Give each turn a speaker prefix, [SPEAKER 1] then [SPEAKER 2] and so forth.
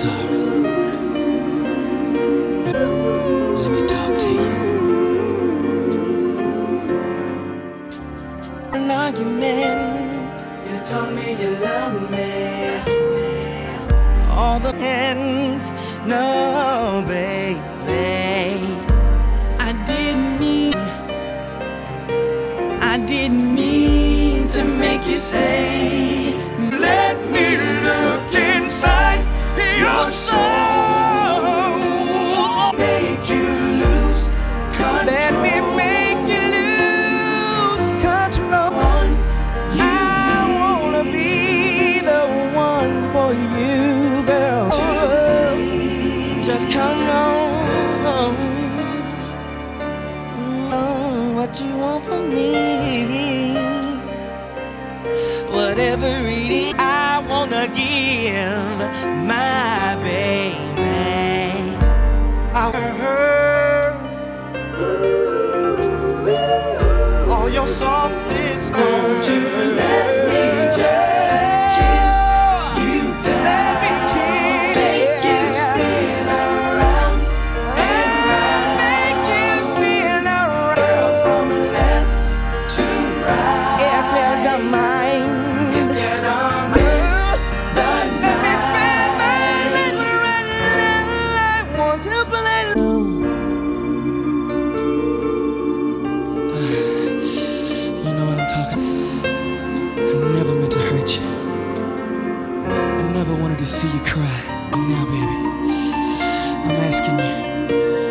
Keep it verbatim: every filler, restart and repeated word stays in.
[SPEAKER 1] sorry. Let me talk to you. An argument. You told me you love me. All the end. No, baby. I didn't mean. I didn't mean to make you say. Let me look inside your soul. Make you lose control. Let me make you lose control. You I wanna be the one for you, girl. Just come on. What you want from me? Whatever it is, I wanna give my baby. I heard all your softest. Won't you let me just kiss you down? Let me kiss, make you spin around and round, make you spin around, girl, from left to right. If you don't mind. You know what I'm talking. I never meant to hurt you. I never wanted to see you cry. Now, baby, I'm asking you.